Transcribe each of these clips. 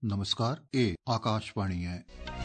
नमस्कार, ये आकाशवाणी है।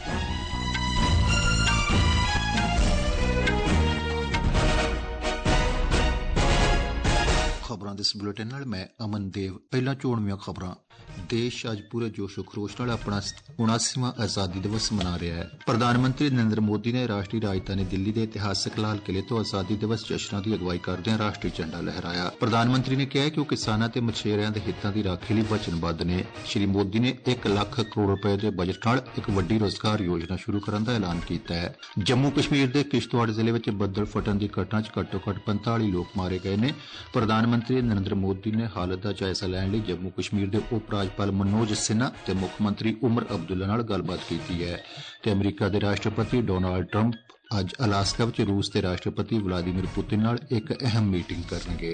खबरां दे इस बुलेटिन नाल मैं अमन देव। पहला चोणवीं खबरां। देश अज पूरे जोशो खरोश नाल अपना 79वां आजादी दिवस मना रहा है। प्रधानमंत्री नरेंद्र मोदी ने राष्ट्रीय राजधानी दिल्ली के इतिहासक लाल किले तो आजादी दिवस जश्नां की अगवाई करदे राष्ट्रीय झंडा लहराया। प्रधानमंत्री ने कहा कि वह किसानां ते मछेरियां दे हितां दी राखी लई वचनबद्ध ने। श्री मोदी ने 1 लाख करोड़ रुपए के बजट नाल एक वड्डी रोजगार योजना शुरू करने का ऐलान किया है। जम्मू कश्मीर के किश्तवाड़ जिले में बदल फटन की घटना च घट्टो घट्ट 45 लोग मारे गए ने। प्रधानमंत्री नरेंद्र मोदी ने हालत का जायजा लैण लई जम्मू कश्मीर के उप राज्यपाल मनोज सिन्हा ते मुख्यमंत्री उमर अब्दुल्ला नाल गलबात की है। ते अमरीका के राष्ट्रपति डोनाल्ड ट्रंप अज अलास्का विच रूस के राष्ट्रपति व्लादिमीर पुतिन नाल एक अहम मीटिंग करनगे।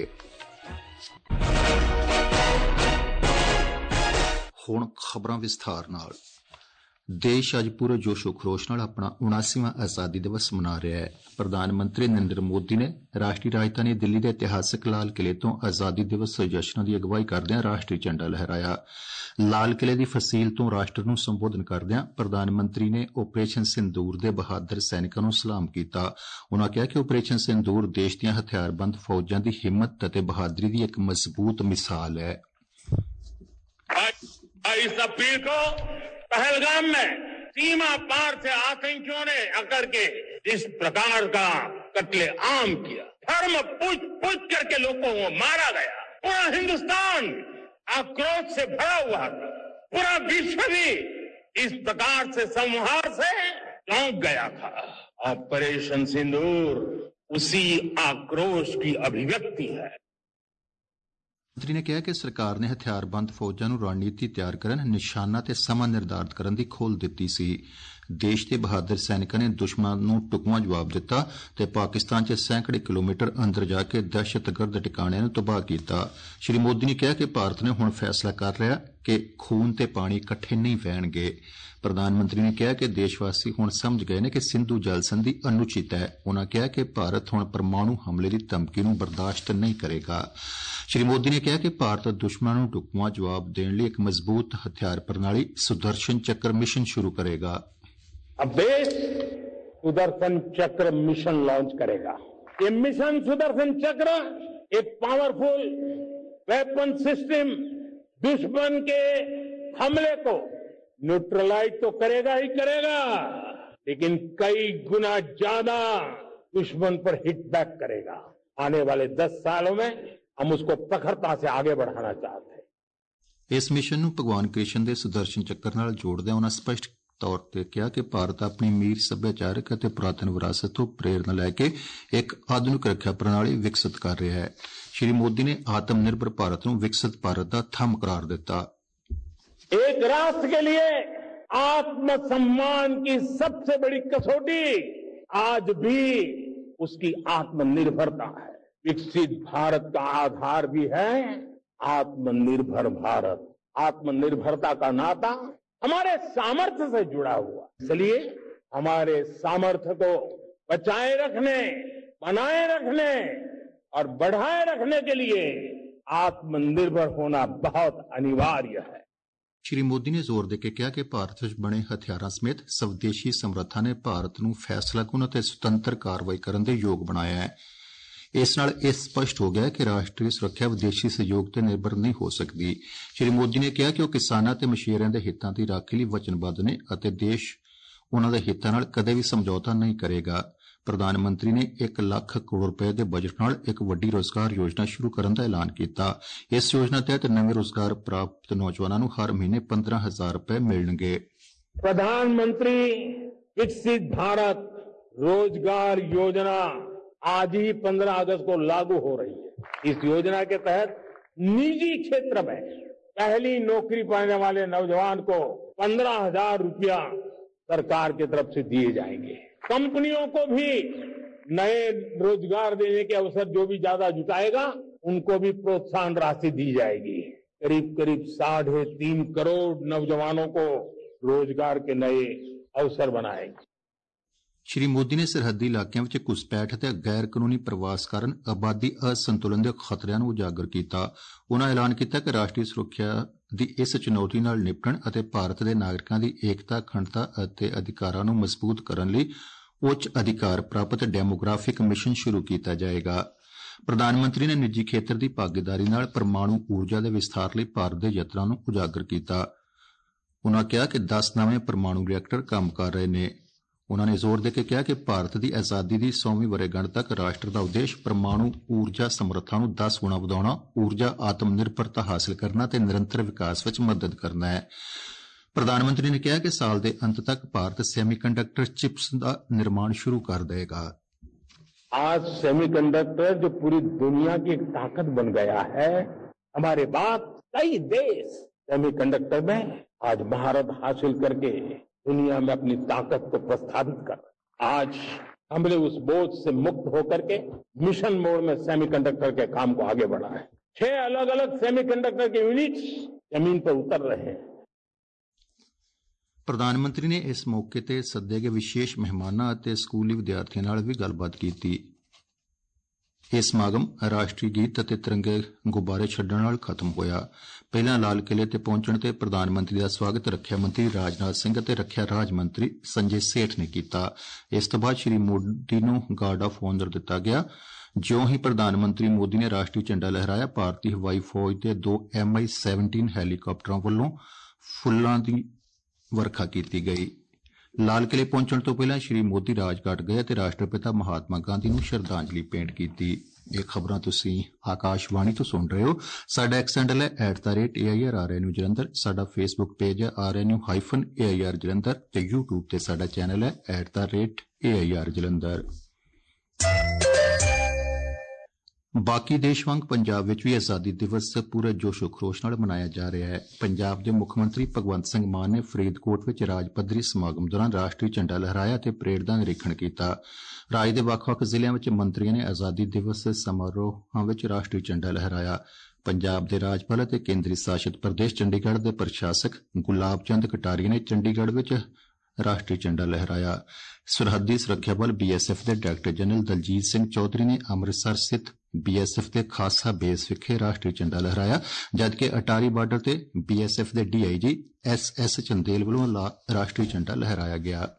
हुण खबरां विस्तार नाल। देश अज पूरे जोशो खरोश नाल अपना 79वां आजादी दिवस मना रहा है। प्रधानमंत्री नरेंद्र मोदी ने राष्ट्रीय राजधानी दिल्ली के इतिहासक लाल किले तो आजादी दिवस जश्न की अगवाई करदे राष्ट्रीय झंडा लहराया। लाल किले की फसील तो राष्ट्र नूं संबोधन करदे प्रधानमंत्री ने ऑपरेशन सिंदूर के बहादुर सैनिकों नूं सलाम किया। उन्होंने कहा कि ऑपरेशन सिंदूर देश दी हथियारबंद फौजां की हिम्मत ते बहादुरी की एक मजबूत मिसाल है। इस अपील को पहलगाम में सीमा पार से आतंकियों ने आकर के इस प्रकार का कत्ले आम किया, धर्म पूछ पूछ करके लोगों को मारा गया। पूरा हिंदुस्तान आक्रोश से भरा हुआ था। पूरा विश्व भी इस प्रकार से संहार से चौंक गया था। ऑपरेशन सिंदूर उसी आक्रोश की अभिव्यक्ति है। मंत्री ने कहा कि सरकार ने हथियारबंद फौजां नूं रणनीति तैयार करन, निशाना ते समां निर्धारित करन दी खोल दित्ती सी। देश के बहादुर सैनिकों ने दुश्मन नूं टुकवा जवाब दिता ते पाकिस्तान च सैकड़े किलोमीटर अंदर जाके दहशतगर्द ठिकाणिਆਂ नूं तबाह किया। श्री मोदी ने कहा कि भारत ने हुण फैसला कर लिया कि खून ते पानी इकट्ठे नहीं बहणगे। प्रधानमंत्री ने कहा कि देशवासी हुण समझ गए ने कि सिंधु जल संधि अनुचित है। उन्होंने कहा कि भारत हुण परमाणु हमले की धमकी नूं बर्दाश्त नहीं करेगा। श्री मोदी ने कहा कि भारत दुश्मनों नूं ढुकवां जवाब देने लिए एक मजबूत हथियार प्रणाली सुदर्शन चक्र मिशन शुरू करेगा। अब देश सुदर्शन चक्र मिशन लॉन्च करेगा। ये मिशन सुदर्शन चक्र एक पावरफुल वेपन सिस्टम दुश्मन के हमले को न्यूट्रलाइज तो करेगा ही करेगा, लेकिन कई गुना ज्यादा दुश्मन पर हिट बैक करेगा। आने वाले 10 सालों में हम उसको प्रखरता से आगे बढ़ाना चाहते हैं। इस मिशन नूं भगवान कृष्ण के सुदर्शन चक्र नाल जोड़दे उन्होंने स्पष्ट तौर पर कहा कि भारत अपनी अमीर सभ्याचारक और पुरातन विरासत तो प्रेरणा लैके एक आधुनिक रक्षा प्रणाली विकसित कर रहा है। श्री मोदी ने आत्मनिर्भर भारत नूं विकसित भारत का थंब करार दिता। एक राष्ट्र के लिए आत्मसम्मान की सबसे बड़ी कसौटी आज भी उसकी आत्मनिर्भरता है। विकसित भारत का आधार भी है आत्मनिर्भर भारत। आत्मनिर्भरता का नाता हमारे सामर्थ्य से जुड़ा हुआ, इसलिए हमारे सामर्थ्य को बचाए रखने, बनाए रखने और बढ़ाए रखने के लिए आत्मनिर्भर होना बहुत अनिवार्य है। श्री मोदी ने जोर देके कहा कि भारत विच बने हथियारां समेत स्वदेशी समर्था ने भारत नूं फैसलाकुन ते सुतंत्र कार्रवाई करन दे योग बनाया है। इस नाल यह स्पष्ट हो गया कि राष्ट्रीय सुरक्षा विदेशी सहयोग ते निर्भर नहीं हो सकती। श्री मोदी ने कहा कि वह किसानां ते मछेरियां दे हितां दी राखी लई वचनबद्ध ने अते देश उन्हां दे हितां नाल कदे भी समझौता नहीं करेगा। प्रधानमंत्री ने 1 लाख करोड़ रुपए के बजट नाल एक वड्डी रोजगार योजना शुरू करने का ऐलान किया। इस योजना तहत नवे रोजगार प्राप्त नौजवानों नूं हर महीने 15,000 रुपए मिलणगे। प्रधानमंत्री विकसित भारत रोजगार योजना आज ही 15 अगस्त को लागू हो रही है। इस योजना के तहत निजी क्षेत्र में पहली नौकरी पाने वाले नौजवान को 15,000 रुपया सरकार की तरफ से दिए जाएंगे। कंपनियों को भी नए रोजगार देने के अवसर जो भी ज्यादा जुटाएगा उनको भी प्रोत्साहन राशि दी जाएगी। करीब करीब 3.5 करोड़ नौजवानों को रोजगार के नए अवसर बनाएंगे। श्री मोदी ने सरहदी इलाकों में घुसपैठ ते गैर कानूनी प्रवास कारण आबादी असंतुलन के खतरिਆਂ ਨੂੰ उजागर किया। उन्होंने ऐलान किया कि राष्ट्रीय सुरक्षा ਦੀ ਇਸ ਚੁਣੌਤੀ ਨਾਲ ਨਿਪਟਣ ਅਤੇ ਭਾਰਤ ਦੇ ਨਾਗਰਿਕਾਂ ਦੀ ਏਕਤਾ, ਅਖੰਡਤਾ ਅਤੇ ਅਧਿਕਾਰਾਂ ਨੂੰ ਮਜ਼ਬੂਤ ਕਰਨ ਲਈ ਉੱਚ ਅਧਿਕਾਰ ਪ੍ਰਾਪਤ ਡੈਮੋਗ੍ਰਾਫਿਕ ਮਿਸ਼ਨ ਸ਼ੁਰੂ ਕੀਤਾ ਜਾਏਗਾ। ਪ੍ਰਧਾਨ ਮੰਤਰੀ ਨੇ ਨਿੱਜੀ ਖੇਤਰ ਦੀ ਭਾਗੀਦਾਰੀ ਨਾਲ ਪਰਮਾਣੂ ਊਰਜਾ ਦੇ ਵਿਸਥਾਰ ਲਈ ਭਾਰਤ ਦੇ ਯਤਨਾਂ ਨੂੰ ਉਜਾਗਰ ਕੀਤਾ। ਉਨ੍ਹਾਂ ਕਿਹਾ ਕਿ 10 ਨਵੇਂ ਪਰਮਾਣੂ ਰਿਐਕਟਰ ਕੰਮ ਕਰ ਰਹੇ ਨੇ। ਉਨ੍ਹਾਂ ਨੇ ਜ਼ੋਰ ਦੇ ਕੇ ਕਿਹਾ ਕਿ ਭਾਰਤ ਦੀ ਆਜ਼ਾਦੀ ਦੀ 100ਵੀਂ ਵਰ੍ਹੇਗੰਢ ਤੱਕ ਰਾਸ਼ਟਰ ਦਾ ਉਦੇਸ਼ ਪਰਮਾਣੂ ਊਰਜਾ ਸਮਰੱਥਾ ਨੂੰ 10 ਗੁਣਾ ਵਧਾਉਣਾ, ਊਰਜਾ ਆਤਮ ਨਿਰਭਰਤਾ ਹਾਸਲ ਕਰਨਾ ਅਤੇ ਨਿਰੰਤਰ ਵਿਕਾਸ ਵਿੱਚ ਮਦਦ ਕਰਨਾ ਹੈ। ਪ੍ਰਧਾਨ ਮੰਤਰੀ ਨੇ ਕਿਹਾ ਕਿ ਸਾਲ ਦੇ ਅੰਤ ਤੱਕ ਭਾਰਤ ਸੈਮੀਕੰਡਕਟਰ चिप्स ਦਾ निर्माण शुरू कर देगा। आज सेमीकंडक्टर जो पूरी दुनिया की एक ताकत बन गया है, हमारे बाद कई देश सेमीकंडक्टर में आज महारत हासिल करके दुनिया में अपनी ताकत को प्रस्थापित कर रहे। आज हमने उस बोझ से मुक्त होकर के मिशन मोड में सेमीकंडक्टर के काम को आगे बढ़ा है। 6 अलग अलग सेमीकंडक्टर के यूनिट्स जमीन पर उतर रहे हैं। ਪ੍ਰਧਾਨ ਮੰਤਰੀ ਨੇ ਇਸ ਮੌਕੇ ਤੇ ਸੱਦੇ ਗਏ ਵਿਸ਼ੇਸ਼ ਮਹਿਮਾਨਾਂ ਅਤੇ ਸਕੂਲੀ ਵਿਦਿਆਰਥੀਆਂ ਨਾਲ ਵੀ ਗੱਲਬਾਤ ਕੀਤੀ। ਇਹ ਸਮਾਗਮ ਰਾਸ਼ਟਰੀ ਗੀਤ ਅਤੇ ਤਿਰੰਗੇ ਗੁਬਾਰੇ ਛੱਡਣ ਨਾਲ ਖਤਮ ਹੋਇਆ। ਪਹਿਲਾਂ ਲਾਲ ਕਿਲੇ ਤੇ ਪਹੁੰਚਣ ਤੇ ਪ੍ਰਧਾਨ ਮੰਤਰੀ ਦਾ ਸਵਾਗਤ ਰੱਖਿਆ ਮੰਤਰੀ ਰਾਜਨਾਥ ਸਿੰਘ ਅਤੇ ਰੱਖਿਆ ਰਾਜ ਮੰਤਰੀ ਸੰਜੇ ਸੇਠ ਨੇ ਕੀਤਾ। ਇਸ ਤੋਂ ਬਾਅਦ ਸ੍ਰੀ ਮੋਦੀ ਨੂੰ ਗਾਰਡ ਆਫ ਆਨਰ ਦਿੱਤਾ ਗਿਆ। ਜਿਉਂ ਹੀ ਪ੍ਰਧਾਨ ਮੰਤਰੀ ਮੋਦੀ ਨੇ ਰਾਸ਼ਟਰੀ ਝੰਡਾ ਲਹਿਰਾਇਆ, ਭਾਰਤੀ ਹਵਾਈ ਫੌਜ ਦੇ 2 MI-17 ਹੈਲੀਕਾਪਟਰਾਂ ਵੱਲੋਂ ਫੁੱਲਾਂ ਦੀ ਵਰਖਾ ਕੀਤੀ ਗਈ। ਲਾਲ ਕਿਲੇ ਪਹੁੰਚਣ ਤੋਂ ਪਹਿਲਾਂ ਸ੍ਰੀ ਮੋਦੀ ਰਾਜਘਾਟ ਗਏ ਅਤੇ ਰਾਸ਼ਟਰਪਿਤਾ ਮਹਾਤਮਾ ਗਾਂਧੀ ਨੂੰ ਸ਼ਰਧਾਂਜਲੀ ਭੇਂਟ ਕੀਤੀ। ਇਹ ਖਬਰਾਂ ਤੁਸੀਂ ਆਕਾਸ਼ਵਾਣੀ ਤੋਂ ਸੁਣ ਰਹੇ ਹੋ। ਸਾਡਾ ਐਕਸ ਹੈਂਡਲ ਹੈ @AIRRNU ਜਲੰਧਰ। ਸਾਡਾ ਫੇਸਬੁੱਕ ਪੇਜ ਹੈ RNU-AIR ਜਲੰਧਰ ਤੇ YouTube ਤੇ ਸਾਡਾ ਚੈਨਲ ਹੈ @AIR ਜਲੰਧਰ। ਬਾਕੀ ਦੇਸ਼ ਵਾਂਗ ਪੰਜਾਬ ਵਿੱਚ ਵੀ ਆਜ਼ਾਦੀ ਦਿਵਸ ਪੂਰੇ ਜੋਸ਼ੋ ਖਰੋਸ਼ ਨਾਲ ਮਨਾਇਆ ਜਾ ਰਿਹਾ ਹੈ। ਪੰਜਾਬ ਦੇ ਮੁੱਖ ਮੰਤਰੀ ਭਗਵੰਤ ਸਿੰਘ ਮਾਨ ਨੇ ਫਰੀਦਕੋਟ ਵਿੱਚ ਰਾਜ ਪੱਧਰੀ ਸਮਾਗਮ ਦੌਰਾਨ ਰਾਸ਼ਟਰੀ ਝੰਡਾ ਲਹਿਰਾਇਆ ਅਤੇ ਪਰੇਡ ਦਾ ਨਿਰੀਖਣ ਕੀਤਾ। ਰਾਜ ਦੇ ਵੱਖ-ਵੱਖ ਜ਼ਿਲ੍ਹਿਆਂ ਵਿੱਚ ਮੰਤਰੀਆਂ ਨੇ ਆਜ਼ਾਦੀ ਦਿਵਸ ਸਮਾਰੋਹਾਂ ਵਿੱਚ ਰਾਸ਼ਟਰੀ ਝੰਡਾ ਲਹਿਰਾਇਆ। ਪੰਜਾਬ ਦੇ ਰਾਜਪਾਲ ਅਤੇ ਕੇਂਦਰੀ ਸ਼ਾਸਿਤ ਪ੍ਰਦੇਸ਼ ਚੰਡੀਗੜ੍ਹ ਦੇ ਪ੍ਰਸ਼ਾਸਕ ਗੁਲਾਬ ਚੰਦ ਕਟਾਰੀਆ ਨੇ ਚੰਡੀਗੜ੍ਹ ਵਿੱਚ ਰਾਸ਼ਟਰੀ ਝੰਡਾ ਲਹਿਰਾਇਆ। ਸਰਹੱਦੀ ਸੁਰੱਖਿਆ ਬਲ BSF ਦੇ ਡਾਇਰੈਕਟਰ ਜਨਰਲ ਦਲਜੀਤ ਸਿੰਘ ਚੌਧਰੀ ਨੇ ਅੰਮ੍ਰਿਤਸਰ ਸਥਿਤ BSF ਦੇ ਖਾਸਾ ਬੇਸ ਵਿਖੇ ਰਾਸ਼ਟਰੀ ਝੰਡਾ ਲਹਿਰਾਇਆ, ਜਦਕਿ ਅਟਾਰੀ ਬਾਰਡਰ ਤੇ BSF ਦੇ DIG SS ਚੰਦੇਲ ਵੱਲੋਂ ਰਾਸ਼ਟਰੀ ਝੰਡਾ ਲਹਿਰਾਇਆ ਗਿਆ।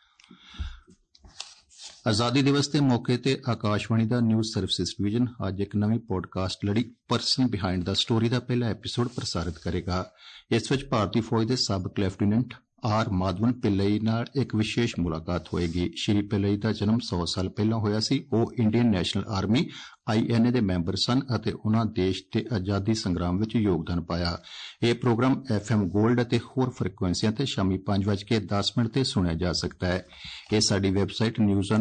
ਆਜ਼ਾਦੀ ਦਿਵਸ ਦੇ ਮੌਕੇ ਤੇ ਆਕਾਸ਼ਵਾਣੀ ਦਾ ਨਿਊਜ਼ ਸਰਵਿਸਿਜ਼ ਡਿਵੀਜ਼ਨ ਅੱਜ ਇੱਕ ਨਵੀਂ ਪੋਡਕਾਸਟ ਲੜੀ ਪਰਸਨ ਬਿਹਾਈਂਡ ਦਾ ਸਟੋਰੀ ਦਾ ਪਹਿਲਾ ਐਪੀਸੋਡ ਪ੍ਰਸਾਰਿਤ ਕਰੇਗਾ। ਇਸ ਵਿੱਚ ਭਾਰਤੀ ਫੌਜ ਦੇ ਸਾਬਕ ਲੈਫਟੀਨੈਂਟ R ਮਾਧਵਨ ਪਿੱਲਈ ਨਾਲ ਇੱਕ ਵਿਸ਼ੇਸ਼ ਮੁਲਾਕਾਤ ਹੋਏਗੀ। ਸ਼੍ਰੀ ਪਿੱਲਈ ਦਾ ਜਨਮ 100 ਸਾਲ ਪਹਿਲਾਂ ਹੋਇਆ ਸੀ। ਉਹ ਇੰਡੀਅਨ ਨੈਸ਼ਨਲ ਆਰਮੀ INA ਦੇ ਮੈਂਬਰ ਸਨ ਅਤੇ ਉਨ੍ਹਾਂ ਦੇਸ਼ ਦੇ ਆਜ਼ਾਦੀ ਸੰਗਰਾਮ ਵਿੱਚ ਯੋਗਦਾਨ ਪਾਇਆ। ਇਹ ਪ੍ਰੋਗਰਾਮ FM ਗੋਲਡ ਅਤੇ ਹੋਰ ਫ੍ਰੀਕੁਐਂਸੀਆਂ ਤੇ ਸ਼ਾਮੀ 5:10 ਤੇ ਸੁਣਿਆ ਜਾ ਸਕਦਾ ਹੈ। ਇਹ ਸਾਡੀ ਵੈਬਸਾਈਟ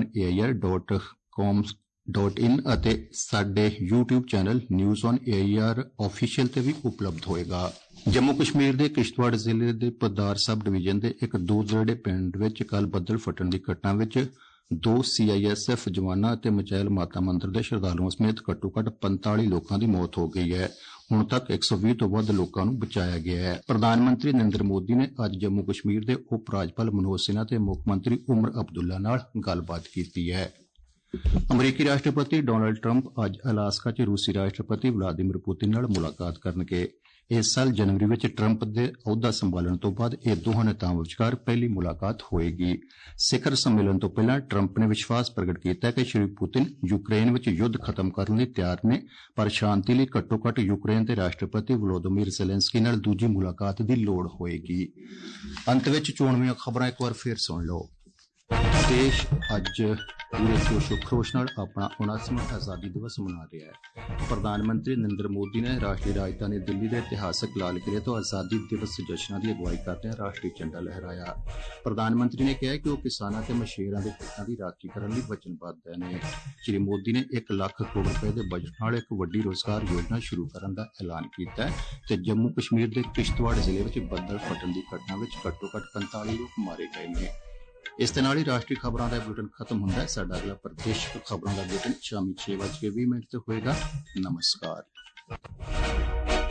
newsonair.com.in ਅਤੇ ਸਾਡੇ YouTube channel news on AIR official ਤੇ ਵੀ ਉਪਲਬਧ ਹੋਏਗਾ। ਜੰਮੂ ਕਸ਼ਮੀਰ ਦੇ ਕਿਸ਼ਤਵਾੜ ਜ਼ਿਲ੍ਹੇ ਦੇ ਪਦਾਰ ਸਬ ਡਿਵੀਜ਼ਨ ਦੇ ਇੱਕ ਦੂਰਦਰੇੜੇ ਪਿੰਡ ਵਿੱਚ ਕੱਲ੍ਹ ਬੱਦਲ ਫਟਣ ਦੀ ਘਟਨਾ ਵਿੱਚ 2 CISF ਜਵਾਨਾਂ ਅਤੇ ਮਚੈਲ ਮਾਤਾ ਮੰਦਰ ਦੇ ਸ਼ਰਧਾਲੂਆਂ ਸਮੇਤ ਘੱਟੋ-ਘੱਟ 45 ਲੋਕਾਂ ਦੀ ਮੌਤ ਹੋ ਗਈ ਹੈ। ਹੁਣ ਤੱਕ 120 ਤੋਂ ਵੱਧ ਲੋਕਾਂ ਨੂੰ ਬਚਾਇਆ ਗਿਆ ਹੈ। ਪ੍ਰਧਾਨ ਮੰਤਰੀ ਨਰਿੰਦਰ ਮੋਦੀ ਨੇ ਅੱਜ ਜੰਮੂ ਕਸ਼ਮੀਰ ਦੇ ਉਪ ਰਾਜਪਾਲ ਮਨੋਜ ਸਿਨਹਾ ਤੇ ਮੁੱਖ ਮੰਤਰੀ ਉਮਰ ਅਬਦੁੱਲਾ ਨਾਲ ਗੱਲਬਾਤ ਕੀਤੀ ਹੈ। ਅਮਰੀਕੀ ਰਾਸ਼ਟਰਪਤੀ ਡੋਨਾਲਡ ਟਰੰਪ ਅੱਜ ਅਲਾਸਕਾ 'ਚ ਰੂਸੀ ਰਾਸ਼ਟਰਪਤੀ ਵਲਾਦੀਮੀਰ ਪੁਤਿਨ ਨਾਲ ਮੁਲਾਕਾਤ ਕਰਨਗੇ। ਇਸ ਸਾਲ ਜਨਵਰੀ ਵਿੱਚ ਟਰੰਪ ਦੇ ਅਹੁਦਾ ਸੰਭਾਲਣ ਤੋਂ ਬਾਅਦ ਇਹ ਦੋਹਾਂ ਨੇਤਾਵਾਂ ਵਿਚਕਾਰ ਪਹਿਲੀ ਮੁਲਾਕਾਤ ਹੋਏਗੀ। ਸਿਖਰ ਸੰਮੇਲਨ ਤੋਂ ਪਹਿਲਾਂ ਟਰੰਪ ਨੇ ਵਿਸ਼ਵਾਸ ਪ੍ਰਗਟ ਕੀਤਾ ਕਿ ਸ਼੍ਰੀ ਪੁਤਿਨ ਯੂਕਰੇਨ ਵਿੱਚ ਯੁੱਧ ਖਤਮ ਕਰਨ ਲਈ ਤਿਆਰ ਨੇ, ਪਰ ਸ਼ਾਂਤੀ ਲਈ ਘੱਟੋ-ਘੱਟ ਯੂਕਰੇਨ ਦੇ ਰਾਸ਼ਟਰਪਤੀ ਵਲੋਦੀਮੀਰ ਜ਼ੈਲੈਂਸਕੀ ਨਾਲ ਦੂਜੀ ਮੁਲਾਕਾਤ ਦੀ ਲੋੜ ਹੋਏਗੀ। ਅੰਤ ਵਿੱਚ ਚੋਣਵੀਆਂ ਖਬਰਾਂ ਇੱਕ ਵਾਰ ਫੇਰ ਸੁਣ ਲਓ। ਦੇਸ਼ ਅੱਜ ਪੂਰੇ ਜੋਸ਼ੋ ਖਰੋਸ਼ ਨਾਲ ਆਪਣਾ 79ਵਾਂ ਆਜ਼ਾਦੀ ਦਿਵਸ ਮਨਾ ਰਿਹਾ ਹੈ। ਪ੍ਰਧਾਨ ਮੰਤਰੀ ਨਰਿੰਦਰ ਮੋਦੀ ਨੇ ਰਾਸ਼ਟਰੀ ਰਾਜਧਾਨੀ ਦਿੱਲੀ ਦੇ ਇਤਿਹਾਸਕ ਲਾਲ ਕਿਲੇ ਤੋਂ ਆਜ਼ਾਦੀ ਦਿਵਸ ਜਸ਼ਨਾਂ ਦੀ ਅਗਵਾਈ ਕਰਦਿਆਂ ਰਾਸ਼ਟਰੀ ਝੰਡਾ ਲਹਿਰਾਇਆ। ਪ੍ਰਧਾਨ ਮੰਤਰੀ ਨੇ ਕਿਹਾ ਕਿ ਉਹ ਕਿਸਾਨਾਂ ਤੇ ਮਛੇਰਿਆਂ ਦੇ ਹਿੱਤਾਂ ਦੀ ਰਾਖੀ ਕਰਨ ਲਈ ਵਚਨਬੱਧ ਨੇ। ਸ਼੍ਰੀ ਮੋਦੀ ਨੇ 1 ਲੱਖ ਕਰੋੜ ਰੁਪਏ ਦੇ ਬਜਟ ਨਾਲ ਇੱਕ ਵੱਡੀ ਰੋਜ਼ਗਾਰ ਯੋਜਨਾ ਸ਼ੁਰੂ ਕਰਨ ਦਾ ਐਲਾਨ ਕੀਤਾ ਹੈ ਤੇ ਜੰਮੂ ਕਸ਼ਮੀਰ ਦੇ ਕਿਸ਼ਤਵਾੜ ਜ਼ਿਲ੍ਹੇ ਵਿੱਚ ਬੱਦਲ ਫਟਣ ਦੀ ਘਟਨਾ ਵਿੱਚ ਘੱਟੋ-ਘੱਟ 45 ਲੋਕ ਮਾਰੇ ਗਏ ਨੇ। ਇਸ ਦੇ ਨਾਲ ਹੀ ਰਾਸ਼ਟਰੀ ਖਬਰਾਂ ਦਾ ਬੁਲੇਟਿਨ ਖਤਮ ਹੁੰਦਾ ਹੈ। ਸਾਡਾ ਅਗਲਾ ਪ੍ਰਦੇਸ਼ਕ ਖਬਰਾਂ ਦਾ ਬੁਲੇਟਿਨ ਸ਼ਾਮੀ 6:20 ਤੇ ਹੋਏਗਾ। ਨਮਸਕਾਰ।